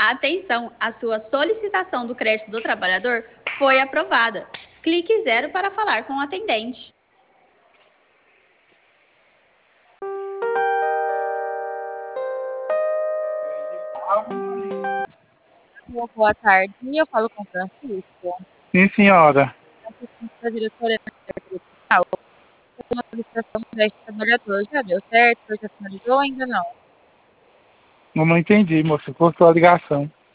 Atenção, a sua solicitação do crédito do trabalhador foi aprovada. Clique 0 para falar com o atendente. Boa tarde, eu falo com o Francisco. Sim, senhora. Francisco da diretoria da Secretaria Social. Uma solicitação do crédito trabalhador. Já deu certo? Já finalizou ou ainda não? Não entendi, moça. Cortou a ligação.